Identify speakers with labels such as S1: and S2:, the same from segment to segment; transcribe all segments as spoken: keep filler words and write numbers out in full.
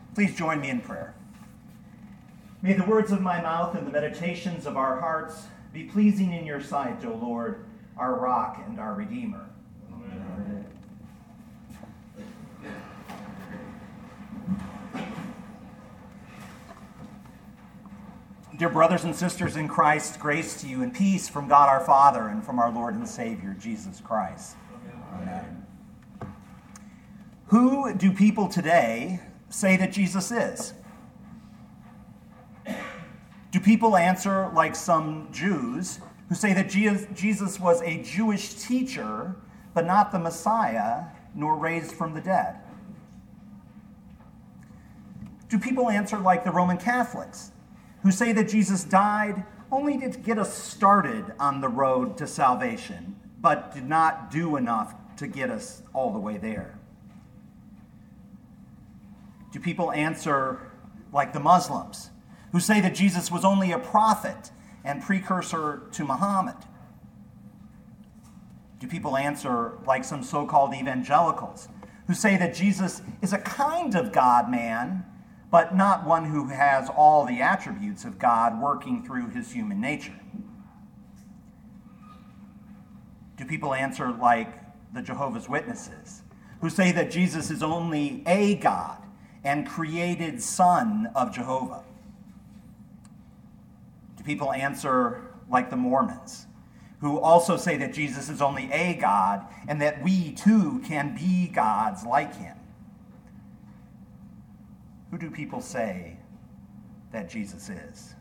S1: Please join me in prayer. May the words of my mouth and the meditations of our hearts be pleasing in your sight, O Lord, our rock and our Redeemer. Amen. Dear brothers and sisters in Christ, grace to you and peace from God our Father and from our Lord and Savior, Jesus Christ. Amen. Amen. Who do people today say that Jesus is? Do people answer like some Jews who say that Jesus was a Jewish teacher, but not the Messiah, nor raised from the dead? Do people answer like the Roman Catholics who say that Jesus died only to get us started on the road to salvation, but did not do enough to get us all the way there? Do people answer like the Muslims who say that Jesus was only a prophet and precursor to Muhammad? Do people answer like some so-called evangelicals who say that Jesus is a kind of God-man, but not one who has all the attributes of God working through his human nature? Do people answer like the Jehovah's Witnesses who say that Jesus is only a God and created son of Jehovah? Do people answer like the Mormons, who also say that Jesus is only a God and that we too can be gods like him? Who do people say that Jesus is?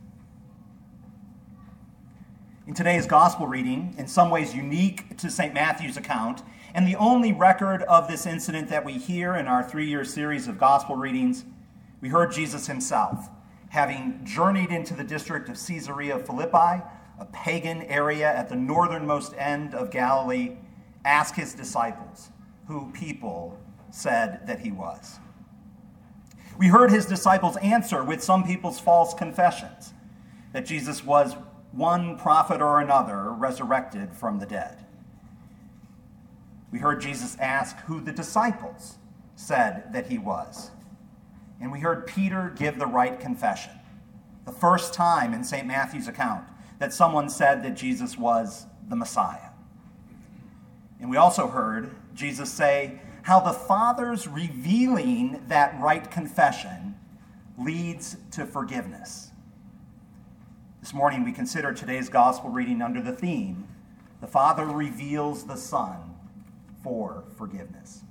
S1: In today's gospel reading, in some ways unique to Saint Matthew's account, and the only record of this incident that we hear in our three-year series of gospel readings, we heard Jesus himself, having journeyed into the district of Caesarea Philippi, a pagan area at the northernmost end of Galilee, ask his disciples who people said that he was. We heard his disciples answer with some people's false confessions that Jesus was one prophet or another resurrected from the dead. We heard Jesus ask who the disciples said that he was. And we heard Peter give the right confession, the first time in Saint Matthew's account that someone said that Jesus was the Messiah. And we also heard Jesus say how the Father's revealing that right confession leads to forgiveness. This morning we consider today's gospel reading under the theme, the Father reveals the Son for forgiveness.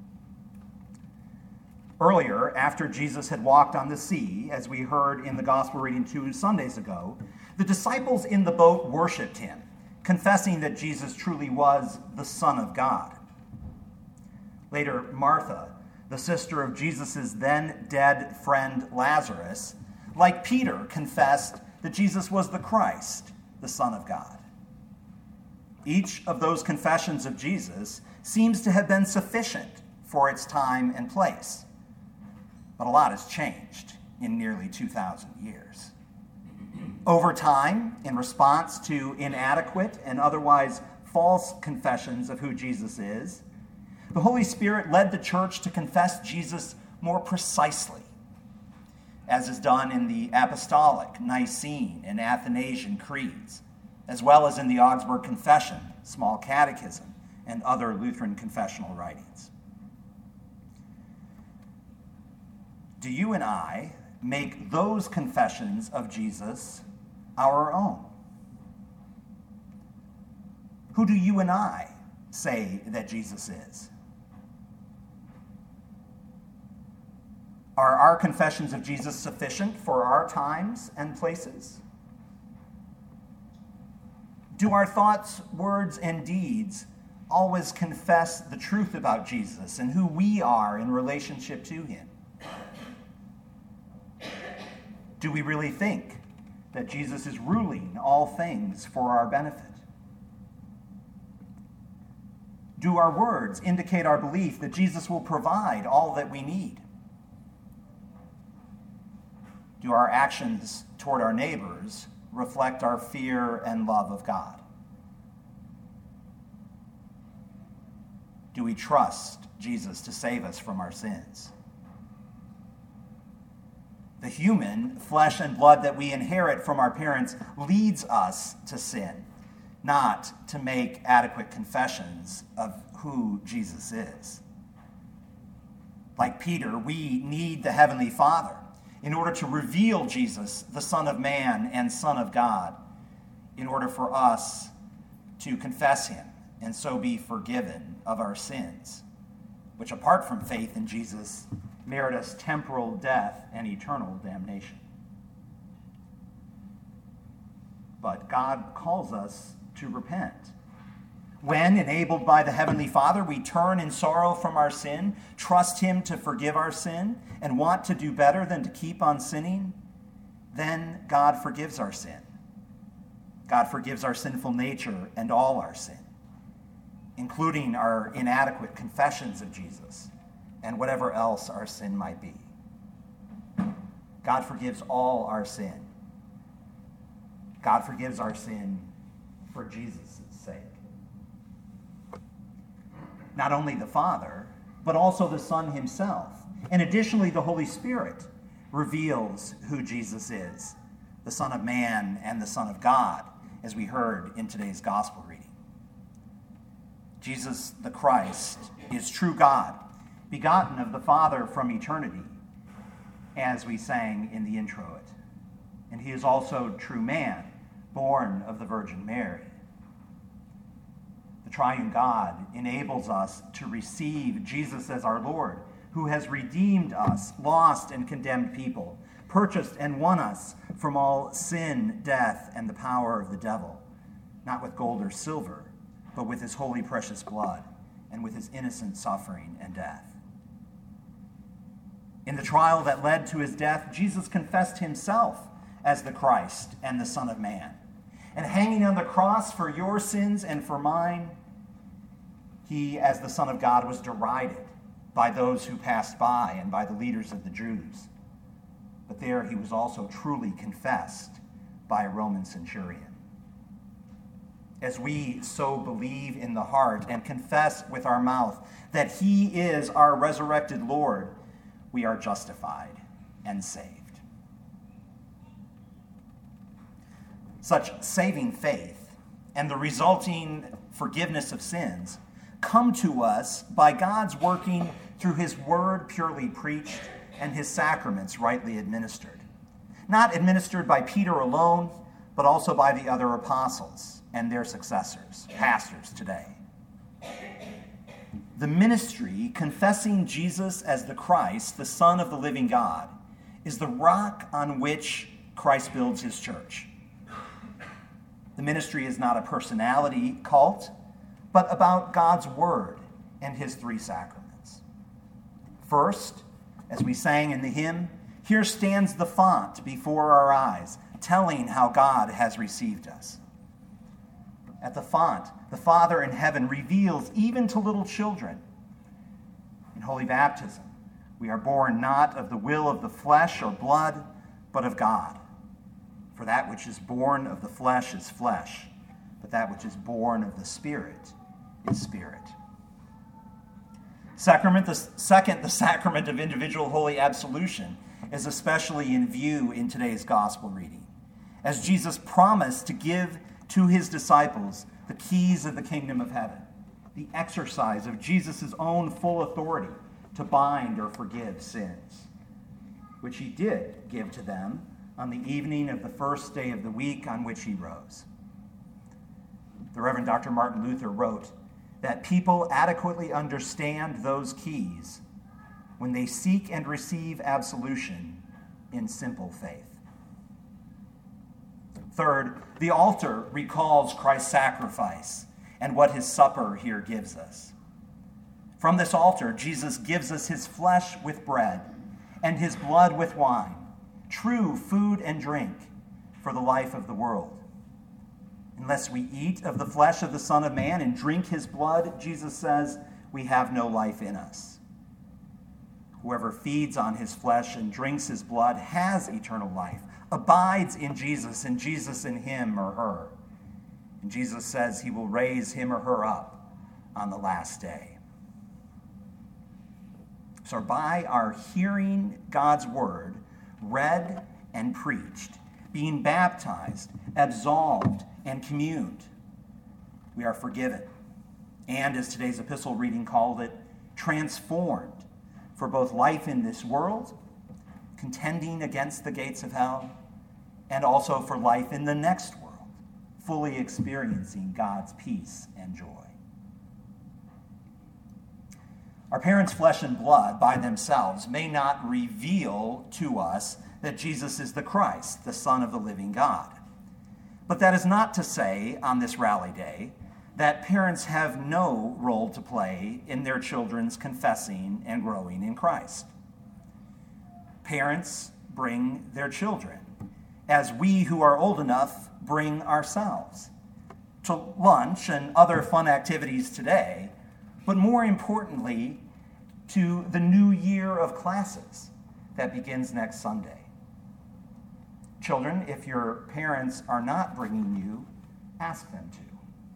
S1: Earlier, after Jesus had walked on the sea, as we heard in the gospel reading two Sundays ago, the disciples in the boat worshiped him, confessing that Jesus truly was the Son of God. Later, Martha, the sister of Jesus' then dead friend Lazarus, like Peter, confessed that Jesus was the Christ, the Son of God. Each of those confessions of Jesus seems to have been sufficient for its time and place. But a lot has changed in nearly two thousand years. Over time, in response to inadequate and otherwise false confessions of who Jesus is, the Holy Spirit led the church to confess Jesus more precisely, as is done in the Apostolic, Nicene, and Athanasian creeds, as well as in the Augsburg Confession, Small Catechism, and other Lutheran confessional writings. Do you and I make those confessions of Jesus our own? Who do you and I say that Jesus is? Are our confessions of Jesus sufficient for our times and places? Do our thoughts, words, and deeds always confess the truth about Jesus and who we are in relationship to him? Do we really think that Jesus is ruling all things for our benefit? Do our words indicate our belief that Jesus will provide all that we need? Do our actions toward our neighbors reflect our fear and love of God? Do we trust Jesus to save us from our sins? The human flesh and blood that we inherit from our parents leads us to sin, not to make adequate confessions of who Jesus is. Like Peter, we need the Heavenly Father in order to reveal Jesus, the Son of Man and Son of God, in order for us to confess him and so be forgiven of our sins, which apart from faith in Jesus merit us temporal death and eternal damnation. But God calls us to repent. When, enabled by the Heavenly Father, we turn in sorrow from our sin, trust him to forgive our sin, and want to do better than to keep on sinning, then God forgives our sin. God forgives our sinful nature and all our sin, including our inadequate confessions of Jesus and whatever else our sin might be. God forgives all our sin. God forgives our sin for Jesus' sake. Not only the Father, but also the Son himself, and additionally the Holy Spirit, reveals who Jesus is, the Son of Man and the Son of God, as we heard in today's gospel reading. Jesus the Christ is true God, begotten of the Father from eternity, as we sang in the introit. And he is also true man, born of the Virgin Mary. The triune God enables us to receive Jesus as our Lord, who has redeemed us, lost and condemned people, purchased and won us from all sin, death, and the power of the devil, not with gold or silver, but with his holy precious blood and with his innocent suffering and death. In the trial that led to his death, Jesus confessed himself as the Christ and the Son of Man. And hanging on the cross for your sins and for mine, he, as the Son of God, was derided by those who passed by and by the leaders of the Jews. But there he was also truly confessed by a Roman centurion. As we so believe in the heart and confess with our mouth that he is our resurrected Lord, we are justified and saved. Such saving faith and the resulting forgiveness of sins come to us by God's working through his word purely preached and his sacraments rightly administered. Not administered by Peter alone, but also by the other apostles and their successors, pastors today. The ministry confessing Jesus as the Christ, the Son of the living God, is the rock on which Christ builds his church. The ministry is not a personality cult, but about God's word and his three sacraments. First, as we sang in the hymn, here stands the font before our eyes, telling how God has received us. At the font, the Father in heaven reveals even to little children. In holy baptism, we are born not of the will of the flesh or blood, but of God. For that which is born of the flesh is flesh, but that which is born of the Spirit is spirit. Sacrament, the second, the sacrament of individual holy absolution is especially in view in today's gospel reading, as Jesus promised to give to his disciples the keys of the kingdom of heaven, the exercise of Jesus' own full authority to bind or forgive sins, which he did give to them on the evening of the first day of the week on which he rose. The Reverend Doctor Martin Luther wrote that people adequately understand those keys when they seek and receive absolution in simple faith. Third, the altar recalls Christ's sacrifice and what his supper here gives us. From this altar, Jesus gives us his flesh with bread and his blood with wine, true food and drink for the life of the world. Unless we eat of the flesh of the Son of Man and drink his blood, Jesus says, we have no life in us. Whoever feeds on his flesh and drinks his blood has eternal life, abides in Jesus, and Jesus in him or her. And Jesus says he will raise him or her up on the last day. So by our hearing God's word, read and preached, being baptized, absolved, and communed. We are forgiven, and as today's epistle reading called it, transformed for both life in this world, contending against the gates of hell, and also for life in the next world, fully experiencing God's peace and joy. Our parents' flesh and blood by themselves may not reveal to us that Jesus is the Christ, the Son of the living God. But that is not to say, on this rally day, that parents have no role to play in their children's confessing and growing in Christ. Parents bring their children, as we who are old enough bring ourselves, to lunch and other fun activities today, but more importantly, to the new year of classes that begins next Sunday. Children, if your parents are not bringing you, ask them to.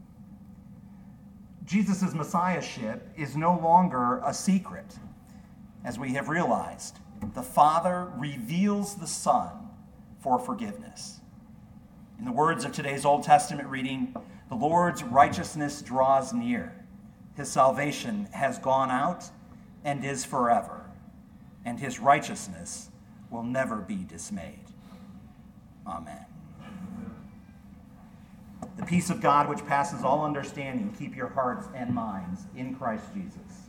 S1: Jesus' messiahship is no longer a secret, as we have realized. The Father reveals the Son for forgiveness. In the words of today's Old Testament reading, the Lord's righteousness draws near. His salvation has gone out and is forever, and his righteousness will never be dismayed. Amen. The peace of God, which passes all understanding, keep your hearts and minds in Christ Jesus.